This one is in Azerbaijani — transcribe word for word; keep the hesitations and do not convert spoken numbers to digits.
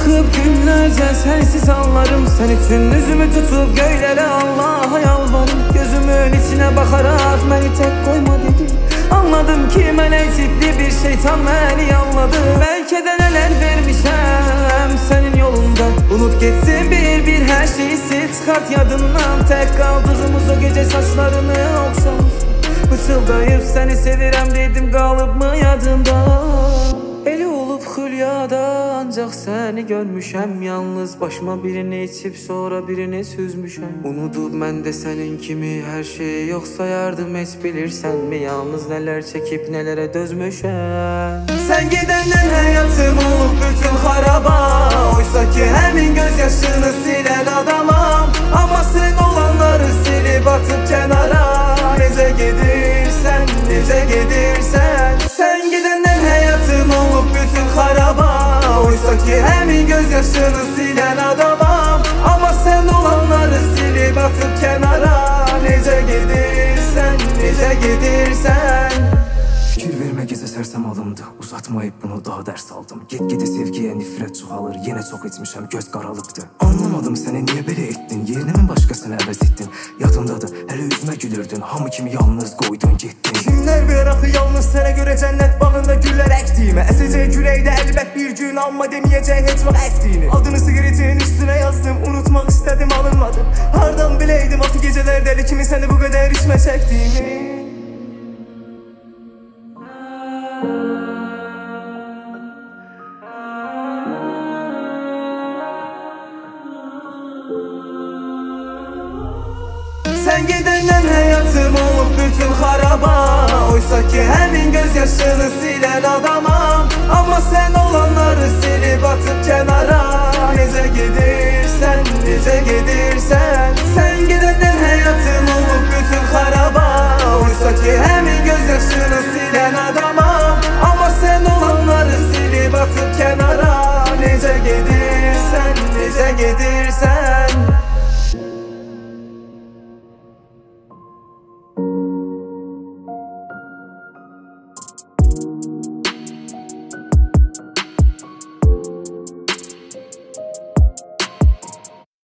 Çıxıb günlərcə sənsiz anlarım, sən üçün üzümü tutub göylərə Allaha yalvarım. Gözümün içinə baxaraq məni tək qoyma dedim. Anladım ki mələk tipli bir şeytan məni yanladı. Bəlkə də nələr vermişəm sənin yolunda. Unut getsin bir bir hər şeyi sil, çıxart yadından. Tək qaldığımız o gecə saçlarını oxşamışdım. Pıçıldayıb səni sevirəm dedim, qalıb mı yadında? Eli olub xülyada ancaq səni görmüşəm. Yalnız başıma birini içib sonra birini süzmüşəm. Unudub mən də sənin kimi hər şeyi yox sayardım. Heç bilirsənmi yalnız nələr çəkib nələrə dözmüşəm. Sən gedəndən həyatım olub bütün xaraba. Oysa ki həmin göz yaşını silən adamam. Amma sən olanları silib atıb kənara. Necə gedirsən, necə gedirsən. Sən gedəndən həyatım olub bütün xaraba. Oysa ki həmin göz yaşını silən adamam. Amma sən olanları silib atıb kənara. Necə gedirsən, necə gedirsən. Fikir vermə gecə sərsəm alımdı. Uzatmayıb bunu daha dərs aldım. Get-gedə sevgiyə nifrət çoxalır. Yenə çox etmişəm, göz qaralıbdır. Anlamadım səni niyə belə etdin. Yerini mi başqasını əvəz etdin. Yadımdadır, hələ üzümə gülürdün. Hamı kimi yalnız qoydun getdin. Kimlər ver axı yalnız sənə görə cənnət bağında güllər əkdiyimə. Əsəcək küləkdə əlbət bir gün, amma deməyəcək heç vaxt əstiyini. Adını siqaretin üstünə yazdım, unutmaq istədim alınmadım. Hardan biləydim axı gecələr dəli kimi səni bu qədər içmə çəkdiyimi. Sən gedəndən həyatım olub bütün xaraba. Oysa ki həmin göz yaşını silən adamam. Amma sən olanları silib atıb kənara. Necə gedirsən, necə gedirsən.